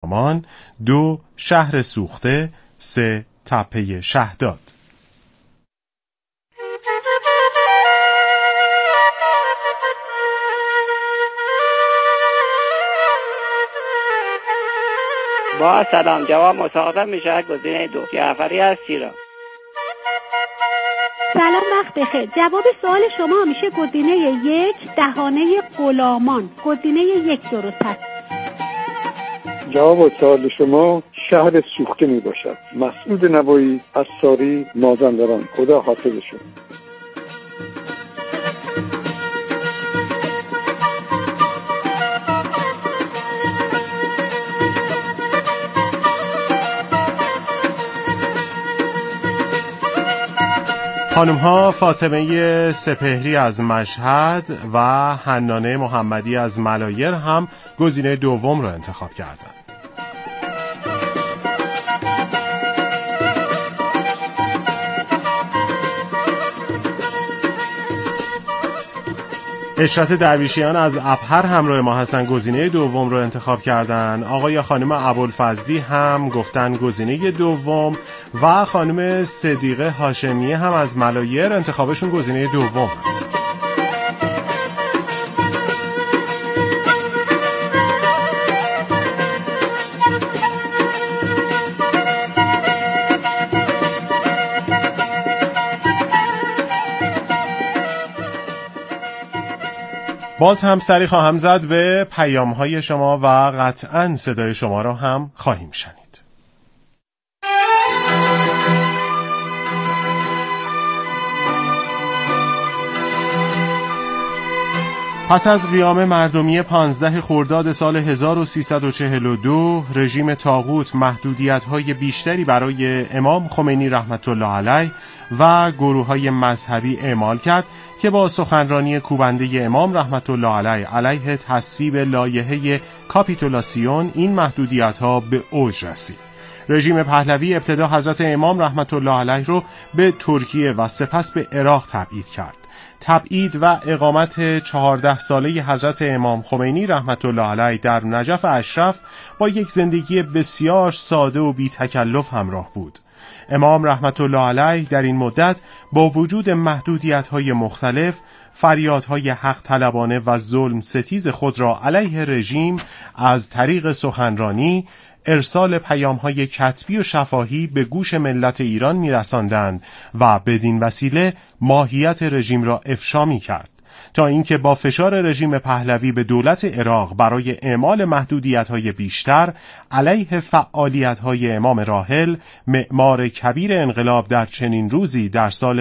مان، 2 شهر سوخته، 3 تپه شهداد. با سلام، جواب مساعدت میشه گزینه 2 جعفری از شیراز. سلام، وقت بخیر. جواب سوال شما میشه گزینه 1 دهانه غلامان. گزینه 1 درست است. جواب سوال شما شهر سوخته می باشد. مسعود نوایی از ساری مازندران. خدا حافظشون. خانم ها فاطمه سپهری از مشهد و حنانه محمدی از ملایر هم گزینه دوم رو انتخاب کردند. اشرت درویشیان از ابهر همراه ما هستن، گزینه دوم رو انتخاب کردن. آقای یا خانم ابوالفضلی هم گفتن گزینه دوم و خانم صدیقه هاشمی هم از ملایر انتخابشون گزینه دوم است. باز هم سری خواهم زد به پیام‌های شما و قطعاً صدای شما را هم خواهیم شنید. پس از قیام مردمی 15 خرداد سال 1342 رژیم طاغوت محدودیت‌های بیشتری برای امام خمینی رحمت الله علیه و گروه‌های مذهبی اعمال کرد که با سخنرانی کوبنده امام رحمت الله علیه تصویب لایحه کاپیتولاسیون این محدودیت‌ها به اوج رسید. رژیم پهلوی ابتدا حضرت امام رحمت الله علیه رو به ترکیه و سپس به عراق تبعید کرد. تبعید و اقامت 14 ساله حضرت امام خمینی رحمت الله علیه در نجف اشرف با یک زندگی بسیار ساده و بی تکلف همراه بود. امام رحمت الله علیه در این مدت با وجود محدودیت‌های مختلف فریادهای حق طلبانه و ظلم ستیز خود را علیه رژیم از طریق سخنرانی، ارسال پیام‌های کتبی و شفاهی به گوش ملت ایران می‌رساندند و بدین وسیله ماهیت رژیم را افشا می‌کرد، تا اینکه با فشار رژیم پهلوی به دولت عراق برای اعمال محدودیت‌های بیشتر علیه فعالیت‌های امام راحل، معمار کبیر انقلاب در چنین روزی در سال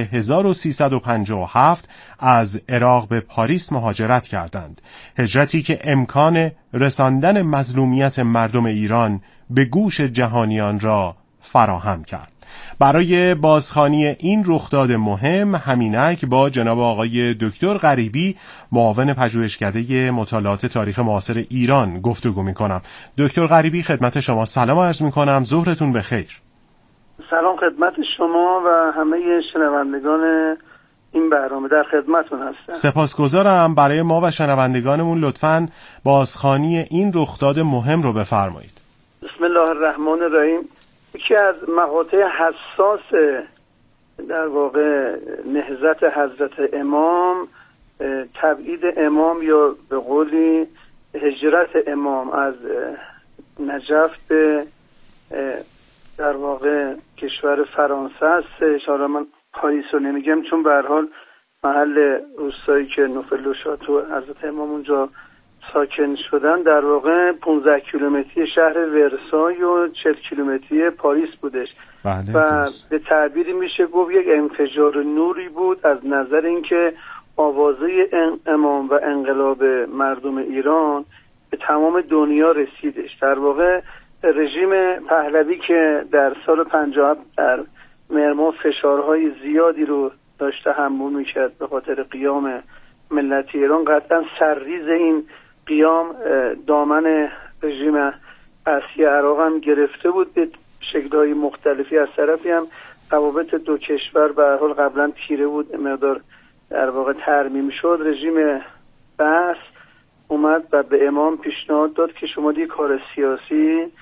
1357 از عراق به پاریس مهاجرت کردند. هجرتی که امکان رساندن مظلومیت مردم ایران به گوش جهانیان را فراهم کرد. برای بازخوانی این رخداد مهم همینک با جناب آقای دکتر غریبی معاون پژوهشکده مطالعات تاریخ معاصر ایران گفتگو می‌کنم. دکتر غریبی خدمت شما سلام عرض می‌کنم، ظهرتون بخیر. سلام خدمت شما و همه شنوندگان این برنامه، در خدمتون هستم. سپاسگزارم. برای ما و شنوندگانمون لطفاً بازخوانی این رخداد مهم رو بفرمایید. بسم الله الرحمن الرحیم. یکی از مقاطع حساس در واقع نهضت حضرت امام تبعید امام یا به قولی هجرت امام از نجف به در واقع کشور فرانسه است. حالا من پاریس رو نمیگم چون به هر حال محل روستایی که نوفل و شاتو حضرت امام اونجا ساکن شدن در واقع 15 کیلومتری شهر ورسای و 40 کیلومتری پاریس بودش. بله، و به تعبیری میشه گفت یک انفجار نوری بود از نظر اینکه آوازه امام و انقلاب مردم ایران به تمام دنیا رسیدش. در واقع رژیم پهلوی که در سال 57 در مرما فشارهای زیادی رو داشته حمل میکرد به خاطر قیام ملت ایران، قطعا سرریز این قیام دامن رژیم اصلی عراق هم گرفته بود به شکل‌های مختلفی. از طرفی هم روابط دو کشور به هر حال قبلا تیره بود، مقدار در واقع ترمیم شد. رژیم بس اومد و به امام پیشنهاد داد که شما دیگه کار سیاسی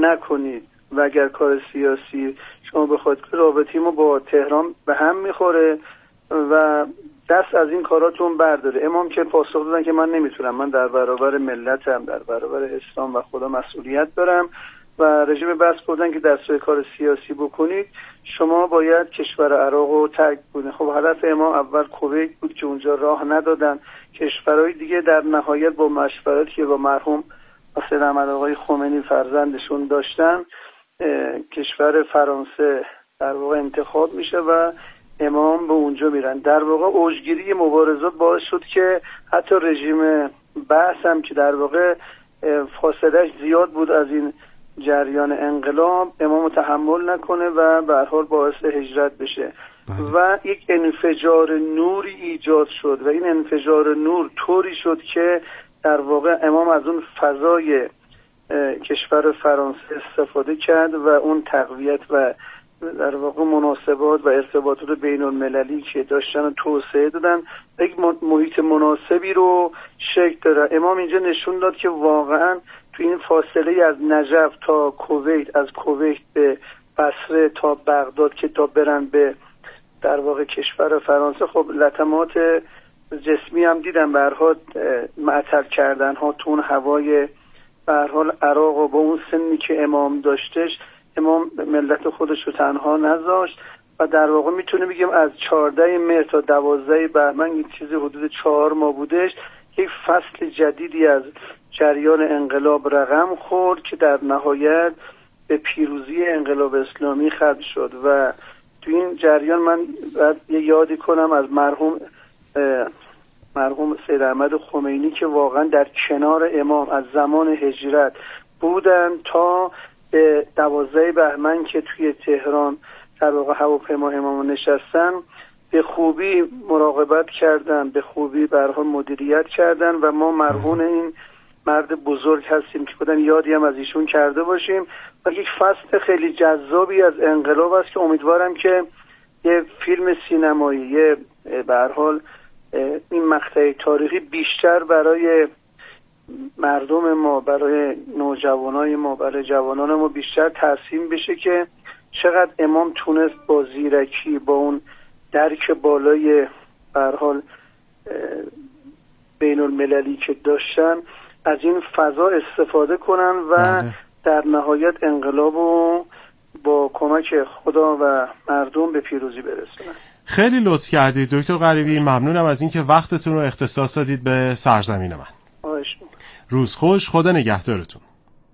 نکنید و اگر کار سیاسی شما بخواید که رابطه ما با تهران به هم میخوره و دست از این کاراتون برداره. امام که پاسخ دادن که من نمیتونم، من در برابر ملتم، در برابر اسلام و خدا مسئولیت دارم و رژیم بس گفتن که دستور کار سیاسی بکنید، شما باید کشور عراق رو ترک کنید. خب هدف امام اول کویت بود که اونجا راه ندادن، کشورهای دیگه در نهایت با مشورتی که با مرحوم سید احمد آقای خمینی فرزندشون داشتن، کشور فرانسه در واقع انتخاب میشه و امام به اونجا میرن. در واقع اوجگیری مبارزات باعث شد که حتی رژیم بعث هم که در واقع فاصلهش زیاد بود از این جریان انقلاب، امام تحمل نکنه و به هر حال باعث هجرت بشه و یک انفجار نوری ایجاد شد و این انفجار نور طوری شد که در واقع امام از اون فضای کشور فرانسه استفاده کرد و اون تقویت و در واقع مناسبات و ارتباطات بین المللی که داشتن توسعه دادن، یک محیط مناسبی رو شکل دادن. امام اینجا نشون داد که واقعا تو این فاصله از نجف تا کویت، از کویت به بصره تا بغداد که تا برن به در واقع کشور فرانسه، خب لطمات جسمی هم دیدن، به هر حال معطل کردن ها تو اون هوای به هر حال عراق و با اون سنی که امام داشتش، امام ملت خودش رو تنها نذاشت و در واقع میتونه بگیم از 14 مهر تا 12 بهمن این چیزی حدود 4 ماه بودش، یک فصل جدیدی از جریان انقلاب رقم خورد که در نهایت به پیروزی انقلاب اسلامی ختم شد. و تو این جریان من باید یه یادی کنم از مرحوم سید احمد خمینی که واقعا در کنار امام از زمان هجرت بودن تا 12 بهمن که توی تهران در واقع هواپیما امام نشستن، به خوبی مراقبت کردن، به خوبی به هر حال مدیریت کردن و ما مرهون این مرد بزرگ هستیم که بودن یادی هم از ایشون کرده باشیم. و یک فصل خیلی جذابی از انقلاب است که امیدوارم که یه فیلم سینمایی، یه به هر حال این مقطع تاریخی بیشتر برای مردم ما، برای نوجوانای ما، برای جوانان ما بیشتر ترسیم بشه که چقدر امام تونست با زیرکی، با اون درک بالای به هر حال بین المللی که داشتن، از این فضا استفاده کنن و در نهایت انقلاب رو با کمک خدا و مردم به پیروزی برسونن. خیلی لطف کردید دکتر غریبی، ممنونم از اینکه وقتتون رو اختصاص دادید به سرزمین من. روز خوش، خدا نگهدارتون.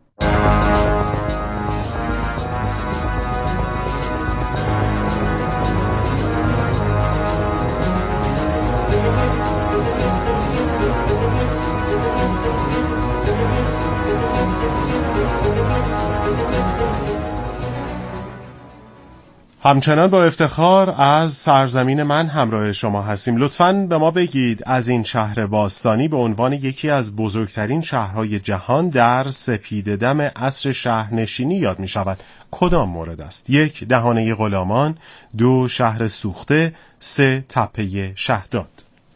همچنان با افتخار از سرزمین من همراه شما هستیم. لطفاً به ما بگید از این شهر باستانی به عنوان یکی از بزرگترین شهرهای جهان در سپیده‌دم عصر شهرنشینی یاد می شود کدام مورد است؟ 1. دهانه غلامان، 2. شهر سوخته، 3. تپه شهداد.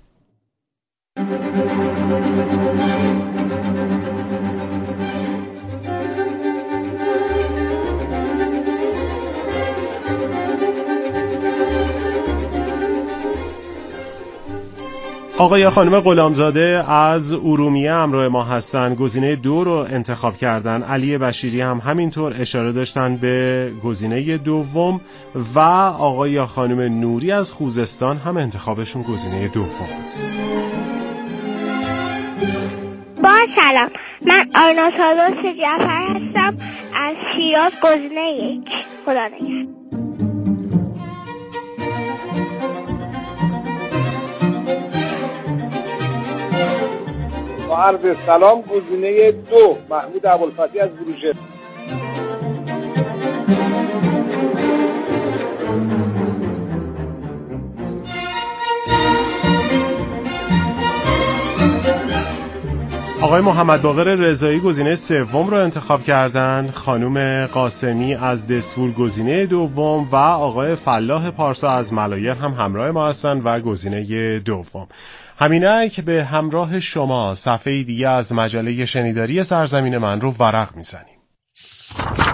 آقای یا خانم غلامزاده از ارومیه همراه ما هستن، گزینه 2 رو انتخاب کردن. علی بشیری هم همینطور اشاره داشتن به گزینه 2 و آقای یا خانم نوری از خوزستان هم انتخابشون گزینه 2 است. با سلام، من آینا سالوس جعفر هستم از شیراز، گزینه 1. خدا نگهدار. عرض سلام، گزینه 2 محمود ابوالفتحی از بروژه. آقای محمد باقر رضایی گزینه 3 رو انتخاب کردن، خانم قاسمی از دسفول گزینه 2 و آقای فلاح پارسا از ملایر هم همراه ما هستن و گزینه 2. همینک به همراه شما صفحه دیگه از مجله شنیداری سرزمین من رو ورق میزنیم.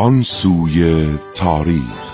آن سوی تاریخ.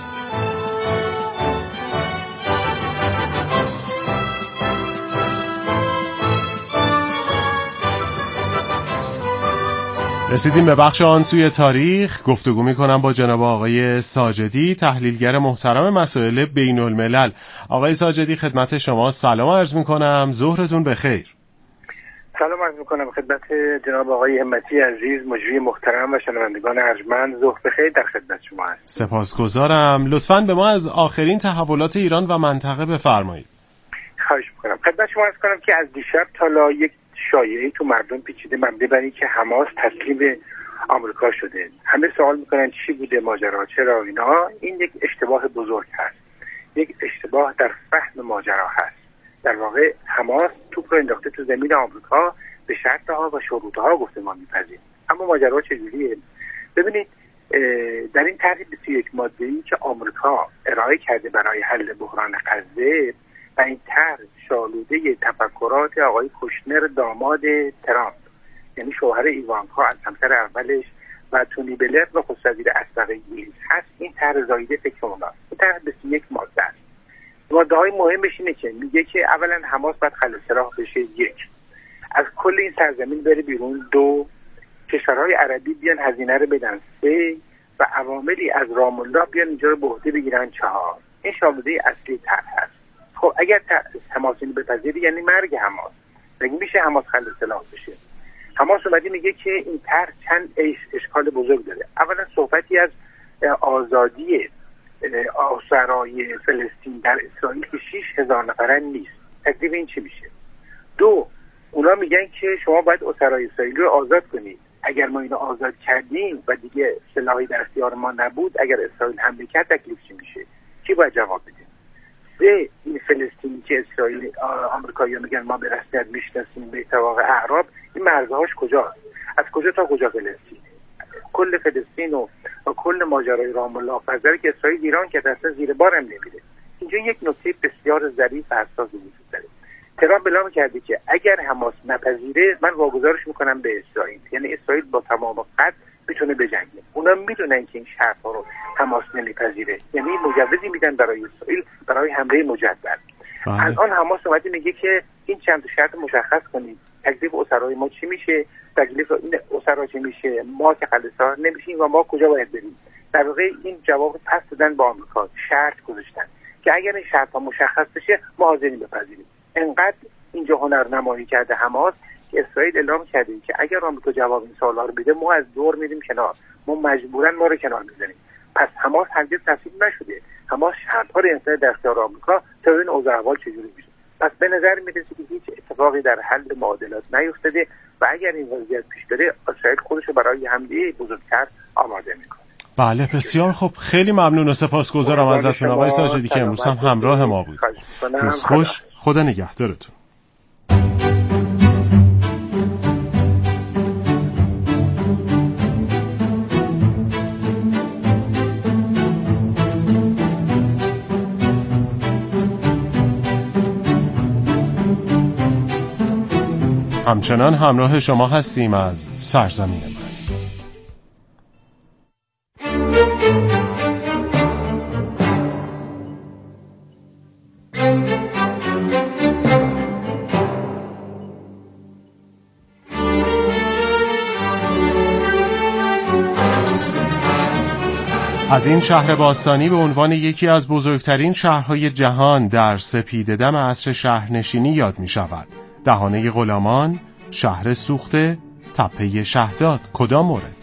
رسیدیم به بخش آن سوی تاریخ. گفتگو می‌کنم با جناب آقای ساجدی، تحلیلگر محترم مسائل بین الملل. آقای ساجدی خدمت شما سلام عرض می‌کنم، ظهرتون بخیر. سلام عرض می‌کنم خدمت جناب آقای همتی عزیز، مجری محترم و شنوندگان ارجمند. ظهر بخیر در خدمت شما هستم. سپاسگزارم. لطفاً به ما از آخرین تحولات ایران و منطقه بفرمایید. خواهش می‌کنم. خدمت شما عرض کنم که از دیشب تا حالا یک شایعه‌ای تو مردم پیچیده مبنی بر اینکه حماس تسلیم آمریکا شده. همه سوال میکنن چی بوده ماجرا، چرا اینا. این یک اشتباه بزرگ هست، یک اشتباه در فهم ماجرا هست. در واقع حماس توپ رو انداخته تو زمین آمریکا، به شرطها و شروطها گفته ما میپذیریم. اما ماجرا چجوریه؟ ببینید، در این طرح 21 ماده‌ای که آمریکا ارائه کرده برای حل بحران غزه و این طرح شالوده تفکرات آقای کوشنر داماد ترامپ، یعنی شوهر ایوانکا از همسر اولش و تونی بلر نخست وزیر اسبق انگلیس هست. این طرح زایده فکر اوناست. این طرح 21 ماده است. ماده‌های مهمش اینه که میگه که اولا حماس باید خلع سلاح بشه، یک، از کل این سرزمین بره بیرون، دو، کشورهای عربی بیان هزینه رو بدن، سه، و عواملی از رام الله بیان اینجا رو به عهده بگیرن، چهار. این شالوده اصلی طرح هست. خب اگر حماس اینو بپذیره یعنی مرگ حماس. مگه میشه حماس خلع سلاح بشه؟ حماس اومده میگه که این طرح چند اشکال بزرگ داره. اولا صحبتی از آزادی اسرای فلسطین در اسرائیل که 6,000 نفرن نیست. تکلیف این چی میشه؟ دو، اونا میگن که شما باید اسرای اسرائیل رو آزاد کنید. اگر ما اینو آزاد کردیم و دیگه سلاحی در اختیار ما نبود، اگر اسرائیل حمله کرد تکلیف چی میشه؟ کی باید جواب بده؟ سه، این فلسطینی که اسرائیل آمریکایی‌ها میگن ما به رسمیت میشناسیم به اتفاق اعراب، این مرزهاش کجاست؟ از کجا تا کجا فلسطین؟ کل فلسطین و کل ماجرای رام الله فضایی که اسرائیل ایران که اصلا زیر بار هم نمیره. اینجا یک نکته بسیار ظریف و حساس وجود داره. ترامپ اعلام کرده که اگر حماس نپذیره من واگذارش میکنم به اسرائیل، یعنی اسرائیل با تمام قد میتونه بجنگه. اونا میدونن که این شرط‌ها رو حماس نمیپذیره، یعنی مجوزی میدن برای اسرائیل برای حمله مجدد. الان حماس اومده میگه که این چند شرط مشخص کنید، تکلیف اسرای ما چی میشه، تکلیف این اسرا چی میشه، ما که خلاص نمیشیم و ما کجا باید بریم. در واقع این جواب پس دادن با آمریکا، شرط گذاشتن که اگر این شرط‌ها مشخص بشه ما حاضریم بپذیریم. انقدر اینجا هنرنمایی کرده حماس که اسرائیل اعلام کرده که اگر آمریکا جواب این سوالا رو بده ما از دور میریم کنار، ما مجبوراً ما رو کنار میذاریم. پس حماس هرگز تسلیم نشده. حماس شرط‌ها رو انسان در اختیار آمریکا تا این اوضاع احوال چجوری میشه. پس به نظر میرسه که هیچ اتفاقی در حل معادلات نیفتاده و اگر این وضعیت پیش بره اسرائیل خودش رو برای حمله بزرگتر آماده میکنه. بله، بسیار خوب. خیلی ممنون و سپاسگزارم ازتون آقای ساجدی که امروز هم همراه ما بود. روز خوش، خدا نگهدارتون. همچنان همراه شما هستیم از سرزمین من. از این شهر باستانی به عنوان یکی از بزرگترین شهرهای جهان در سپیده‌دم عصر شهرنشینی یاد می شود. دهانه غلامان، شهر سوخته، تپه شهداد. کدام مورد؟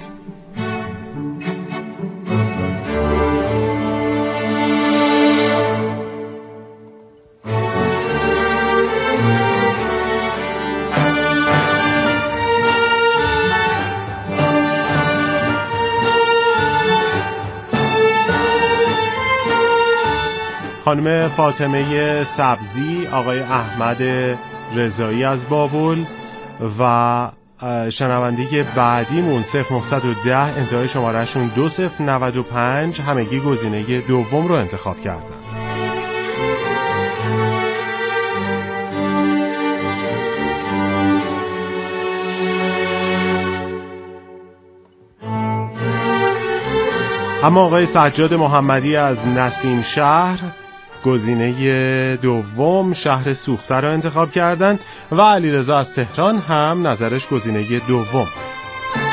خانم فاطمه سبزی، آقای احمد رضایی از بابل و شنونده بعدیمون 0910 انتهای شمارهشون 2095 همگی گزینه دوم رو انتخاب کردن. اما آقای سجاد محمدی از نسیم شهر گزینه دوم شهر سوخته را انتخاب کردند و علیرضا از تهران هم نظرش گزینه دوم است.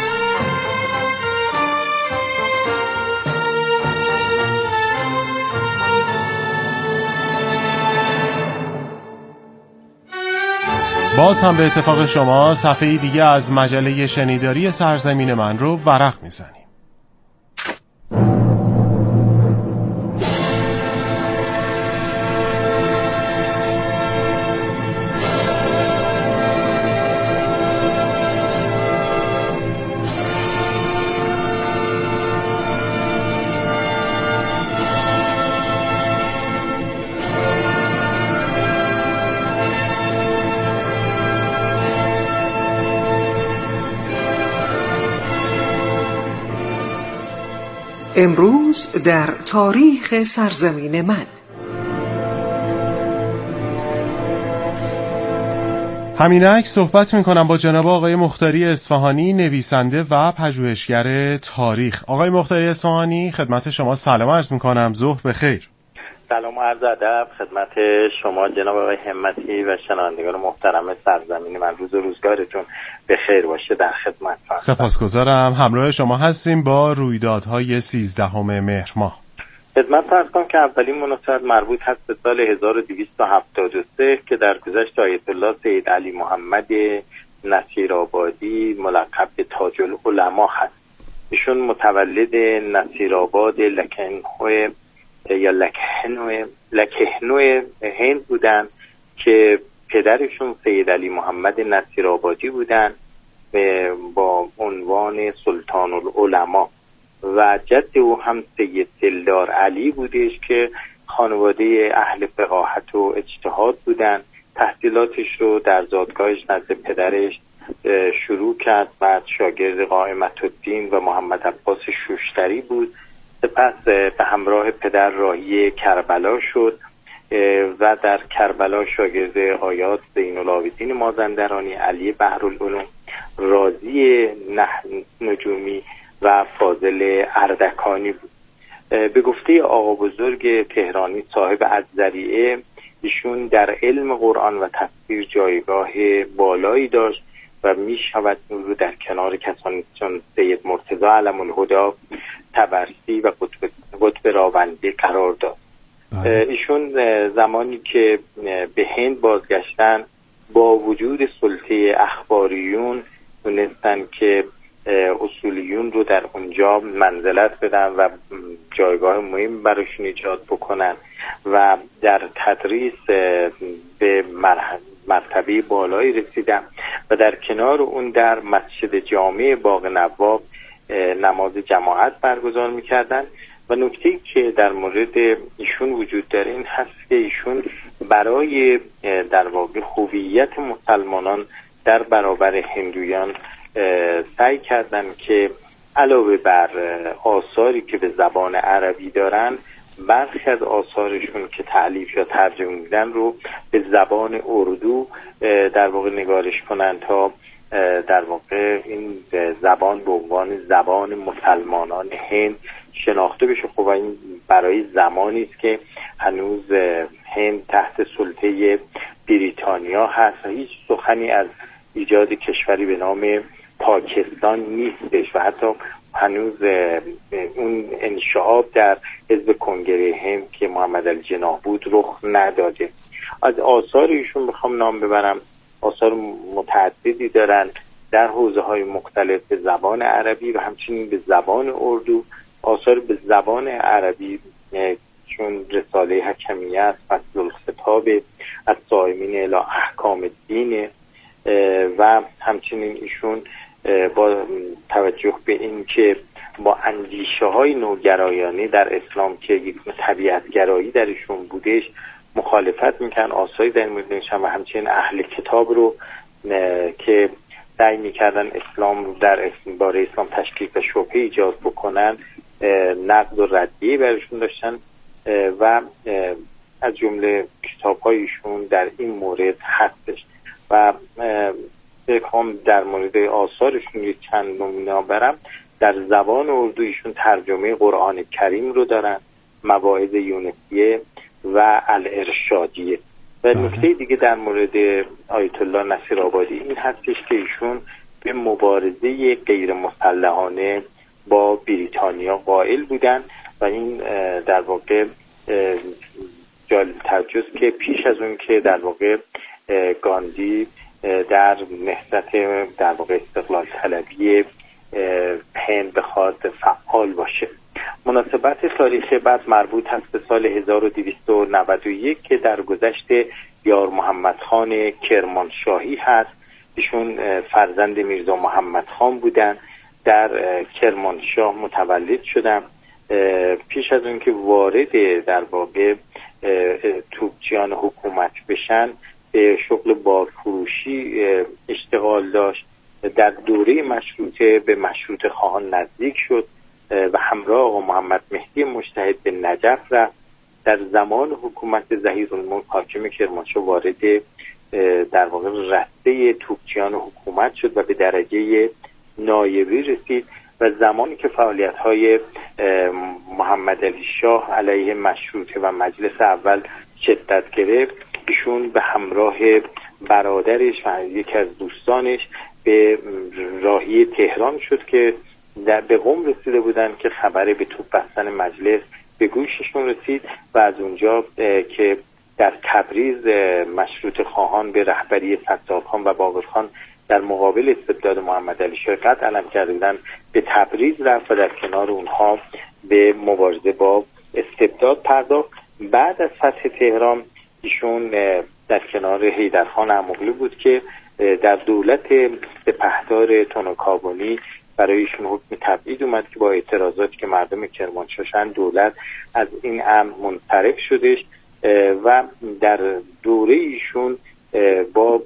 باز هم به اتفاق شما صفحه دیگه از مجله شنیداری سرزمین من رو ورق میزنیم. امروز در تاریخ سرزمین من. همینک صحبت میکنم با جناب آقای مختاری اصفهانی، نویسنده و پژوهشگر تاریخ. آقای مختاری اصفهانی، خدمت شما سلام عرض میکنم. ظهر بخیر. سلام و عرض ادب خدمت شما جناب آقای همتی و شنوندگان محترم سرزمین من. روز و روزگارتون بخیر باشه. در خدمتتون. سپاسگزارم. همراه شما هستیم با رویدادهای 13 مهر ماه. خدمت عرض کنم که اولین مناسبت مربوط هست به سال 1273 که در گذشت آیت الله سید علی محمد نصیرآبادی ملقب به تاج العلما هست. ایشون متولد نصیرآباد لکنهو یا لکهنو هند بودن که پدرشون سید علی محمد نصیرآبادی بودن با عنوان سلطان العلما و جد او هم سید دلدار علی بودش که خانواده اهل فقاهت و اجتهاد بودن. تحصیلاتش رو در زادگاهش نزد پدرش شروع کرد. بعد شاگرد قائمت الدین و محمد عباس شوشتری بود. سپس به همراه پدر راهی کربلا شد و در کربلا شاگرد آیات زین العابدین مازندرانی، علی بحرالعلوم، رازی نجومی و فاضل اردکانی بود. به گفته آقا بزرگ تهرانی صاحب الذریعه، ایشون در علم قرآن و تفسیر جایگاه بالایی داشت و می شود او رو در کنار کسانی چون سید مرتضی علم الهدی، طبرسی و قطب راوندی قرار داد. ایشون زمانی که به هند بازگشتن با وجود سلطه اخباریون تونستن که اصولیون رو در اونجا منزلت بدن و جایگاه مهم براشون ایجاد بکنن و در تدریس به مرتبه بالایی رسیدن و در کنار اون در مسجد جامع باغ نواب نماز جماعت برگزار میکردن. و نکته‌ای که در مورد ایشون وجود داره این هست که ایشون برای در واقع هویت مسلمانان در برابر هندویان سعی کردن که علاوه بر آثاری که به زبان عربی دارن، برخی از آثارشون که تألیف یا ترجمه میدن رو به زبان اردو در واقع نگارش کنن تا در واقع این زبان به عنوان زبان مسلمانان هند شناخته بشه. خب این برای زمانی است که هنوز هند تحت سلطه بریتانیا هست و هیچ سخنی از ایجاد کشوری به نام پاکستان نیستش و حتی هنوز اون انشعاب در حزب کنگره هند که محمد علی جناح بود رخ نداده. از آثار ایشون بخوام نام ببرم، آثار متعددی دارن در حوزه‌های مختلف به زبان عربی و همچنین به زبان اردو. آثار به زبان عربی چون رساله حکمیه است، فصل الخطاب، از صائمین الی احکام الدین و همچنین ایشون با توجه به این که با اندیشه‌های نوگرایانه در اسلام که یک طبیعت‌گرایی درشون بودش مخالفت میکنن، آثاری در مورد نوشتن و همچنین اهل کتاب رو که سعی میکردن اسلام رو در باره اسلام تشکیک و شبهه ایجاد بکنن نقد و ردیه برشون داشتن و از جمله کتاب‌هایشون در این مورد هستش و بخوام در مورد آثارشون یک چند نمونه برم. در زبان اردو ایشون ترجمه قرآن کریم رو دارن، مواعظ یونسیه و الارشادیه. و نکته دیگه در مورد آیت الله نصیرآبادی این هستش که ایشون به مبارزه غیر مسلحانه با بریتانیا قائل بودن و این در واقع جالب توجه است که پیش از اون که در واقع گاندی در نهضت در واقع استقلال طلبی هند بخواد فعال باشه. مناسبت تاریخی بعد مربوط هست به سال 1291 که در گذشت یار محمد خان کرمانشاهی هست. ایشون فرزند میرزا محمد خان بودن، در کرمانشاه متولد شدن. پیش از اون که وارد در واقع توپچیان حکومت بشن به شغل بارفروشی اشتغال داشت. در دوره مشروطه به مشروطه خواهان نزدیک شد و همراه آقا محمد مهدی مجتهد به نجف رفت. در زمان حکومت ظهیرالملک حاکم کرمانشاه وارد در واقع رسته توپچیان حکومت شد و به درجه نایبی رسید و زمانی که فعالیت‌های محمد علی شاه علیه مشروطه و مجلس اول شدت گرفت، ایشون به همراه برادرش و یکی از دوستانش به راهی تهران شد که به قم رسیده بودن که خبر به توپ بستن مجلس به گوششون رسید و از اونجا که در تبریز مشروطه خواهان به رهبری ستارخان و باقرخان در مقابل استبداد محمد علی شاه قد علم کردن، به تبریز رفت و در کنار اونها به مبارزه با استبداد پرداخت. بعد از فتح تهران ایشون در کنار حیدرخان اموغلی بود که در دولت سپهدار تونوکابونی برای ایشون حکم تبعید اومد که با اعتراضاتی که مردم کرمانشاهن دولت از این امر منصرف شدش و در دوره ایشون با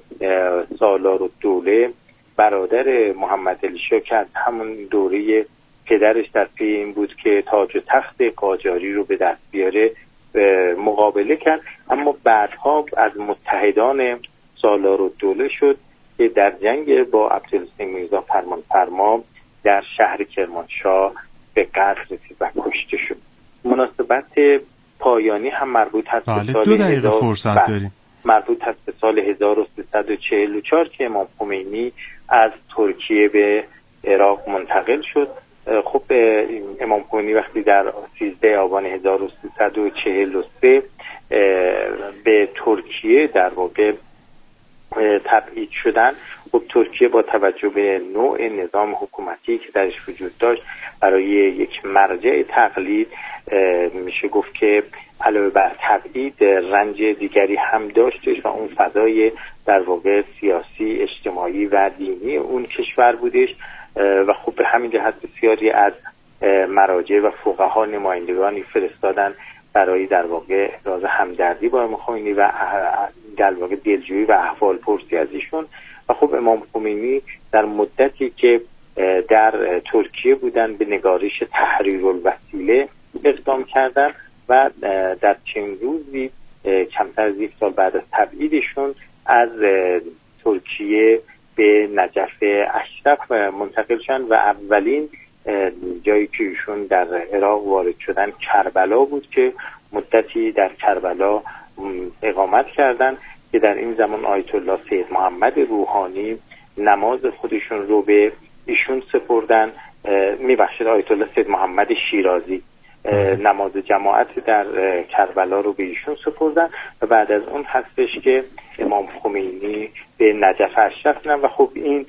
سالارالدوله برادر محمد علی شاه که از همون دوره پدرش در پی این بود که تاج و تخت قاجاری رو به دست بیاره مقابله کرد، اما بعدها از متحدان سالارالدوله شد که در جنگ با عبدالحسین میرزا فرمانفرما در شهر کرمانشاه به قتل رسید و کشته شد. مناسبت پایانی هم مربوط هست به سال 2 دقیقه فرصت داریم. مربوط هست به سال 1344 که امام خمینی از ترکیه به عراق منتقل شد. خب امام خمینی وقتی در 13 آبان 1343 به ترکیه در واقع تبعید شدن، خب ترکیه با توجه به نوع نظام حکومتی که درش وجود داشت برای یک مرجع تقلید میشه گفت که علاوه بر تبعید رنج دیگری هم داشتش و اون فضای در واقع سیاسی، اجتماعی و دینی اون کشور بودش و خب به همین جهت بسیاری از مراجع و فقها نمایندگانی فرستادن برای در واقع ابراز همدردی با امام خمینی و در واقع دلجویی و احوال پرسی از ایشون. و خب امام خمینی در مدتی که در ترکیه بودن به نگارش تحریرالوسیله اقدام کردن و در چند روزی کمتر از 1 سال بعد از تبعیدشون از ترکیه به نجف اشرف منتقل شدن و اولین جایی که ایشون در عراق وارد شدن کربلا بود که مدتی در کربلا اقامت کردن که در این زمان آیت الله سید محمد روحانی نماز خودشون رو به ایشون سپردن. میبخشید آیت الله سید محمد شیرازی نماز جماعت در کربلا رو به ایشون سپردن و بعد از اون هستش که امام خمینی به نجف اشرف رفتن و خب این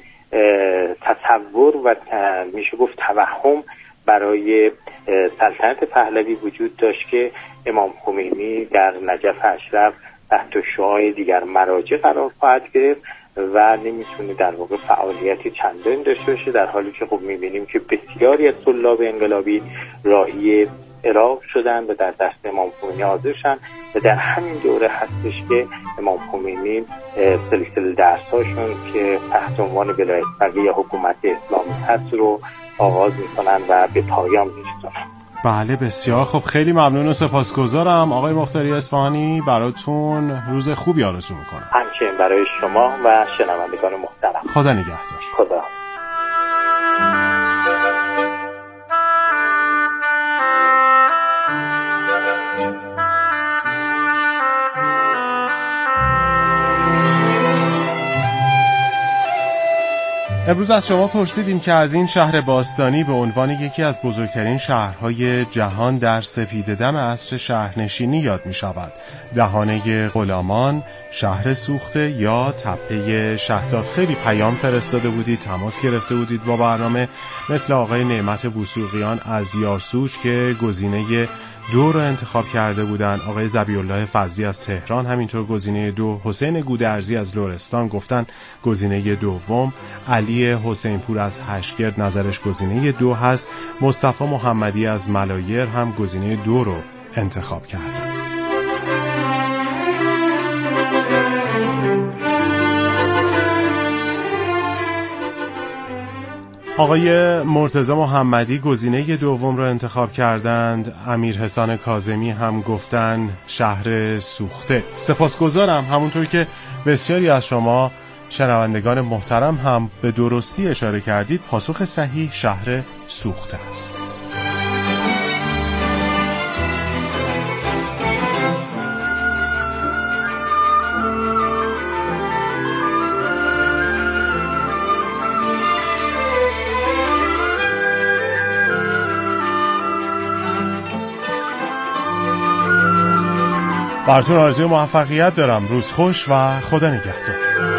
تصور و میشه گفت توهم برای سلطنت پهلوی وجود داشت که امام خمینی در نجف اشرف تحت شعاع دیگر مراجع قرار خواهد گرفت و نمیتونه در واقع فعالیتی چندانی داشته باشه، در حالی که خب میبینیم که بسیاری از طلاب انقلابی راهی عراق شدن و در دست امام خمینی حاضر شدن و در همین دوره هستش که امام خمینی سلسله درس‌هاشون که تحت عنوان ولایت فقیه حکومت اسلامی هست رو آغاز میکنن و به پایان میرسونن. بله بسیار خب، خیلی ممنون و سپاسگزارم آقای مختاری اصفهانی. براتون روز خوبی آرزو میکنم. همچنین برای شما و شنوندگان محترم. خدا نگهدار. خدا. امروز از شما پرسیدیم که از این شهر باستانی به عنوان یکی از بزرگترین شهرهای جهان در سپیده‌دم عصر شهرنشینی یاد می شود. دهانه غلامان، شهر سوخته یا تپه شهداد. خیلی پیام فرستاده بودید، تماس گرفته بودید با برنامه، مثل آقای نعمت وثوقیان از یارسوج که گزینه 2 رو انتخاب کرده بودن، آقای ذبیح‌الله فضلی از تهران همینطور گزینه 2، حسین گودرزی از لرستان گفتن گزینه 2، علی حسین پور از هشگرد نظرش گزینه 2 هست، مصطفی محمدی از ملایر هم گزینه 2 رو انتخاب کردن. آقای مرتضی محمدی گزینه 2 رو انتخاب کردند. امیر حسین کاظمی هم گفتن شهر سوخته. سپاسگزارم. همونطور که بسیاری از شما شنوندگان محترم هم به درستی اشاره کردید، پاسخ صحیح شهر سوخته است. براتون آرزوی موفقیت دارم. روز خوش و خدا نگهدار.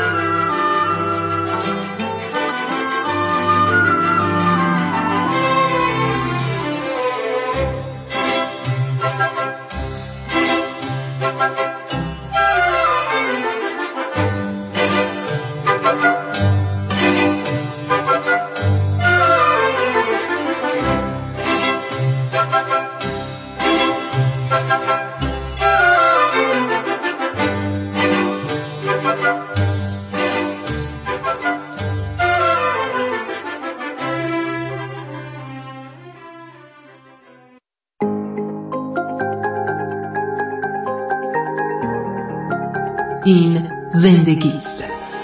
این زندگی است.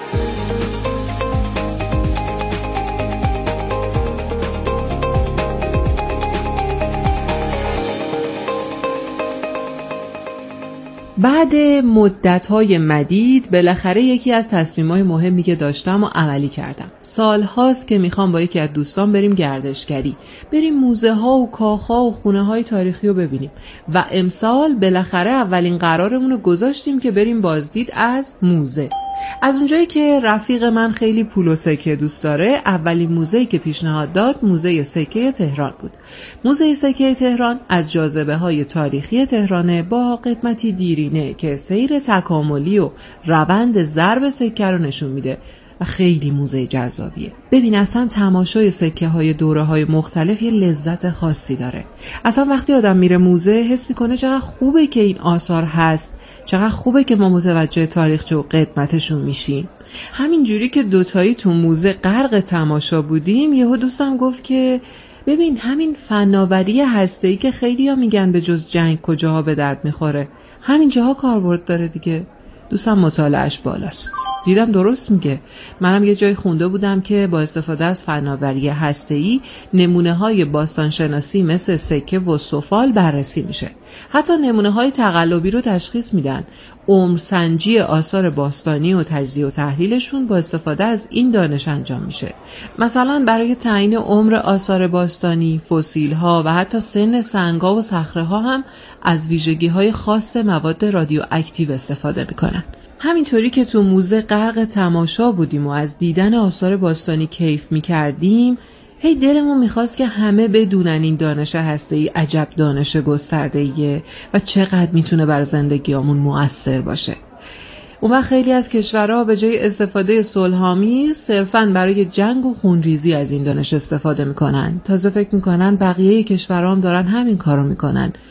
بعد مدت‌های مدید بالاخره یکی از تصمیم‌های مهمی که داشتم و عملی کردم. سال‌هاست که میخوام با یکی از دوستان بریم گردشگری، بریم موزه‌ها و کاخ‌ها و خونه‌های تاریخی رو ببینیم و امسال بالاخره اولین قرارمون رو گذاشتیم که بریم بازدید از موزه. از اونجایی که رفیق من خیلی پول و سکه دوست داره، اولین موزه‌ای که پیشنهاد داد موزه سکه تهران بود. موزه سکه تهران از جاذبه‌های تاریخی تهرانه با قدمتی دیرینه که سیر تکاملی و روند ضرب سکه رو نشون میده و خیلی موزه جذابیه. ببین اصلا تماشای سکه های دوره های مختلف یه لذت خاصی داره. اصلا وقتی آدم میره موزه حس میکنه چقدر خوبه که این آثار هست، چقدر خوبه که ما متوجه تاریخچه و قدمتشون میشیم. همین جوری که دوتایی تو موزه غرق تماشا بودیم، یهو دوستم گفت که ببین همین فناوری هسته‌ای که خیلی‌ها میگن به جز جنگ کجاها به درد میخوره، همین جاها کاربرد داره دیگه. دوستم مطالعهش بالاست. دیدم درست میگه. منم یه جای خونده بودم که با استفاده از فناوری هسته‌ای نمونه‌های باستانشناسی مثل سکه و سفال بررسی میشه. حتی نمونه‌های تقلبی رو تشخیص میدن. عمرسنجی آثار باستانی و تجزیه و تحلیلشون با استفاده از این دانش انجام میشه. مثلا برای تعیین عمر آثار باستانی، فسیل‌ها و حتی سن سنگ‌ها و صخره‌ها هم از ویژگی‌های خاص مواد رادیواکتیو استفاده میکنن. همینطوری که تو موزه غرق تماشا بودیم و از دیدن آثار باستانی کیف میکردیم، هی دلمون میخواست که همه بدونن این دانش هسته‌ای عجب دانش گسترده‌ایه و چقدر میتونه بر زندگیامون مؤثر باشه. اون وقت خیلی از کشورها به جای استفاده صلح‌آمیز صرفاً برای جنگ و خونریزی از این دانش استفاده میکنن. تازه فکر میکنن بقیه کشورها هم دارن همین کارو میکنن.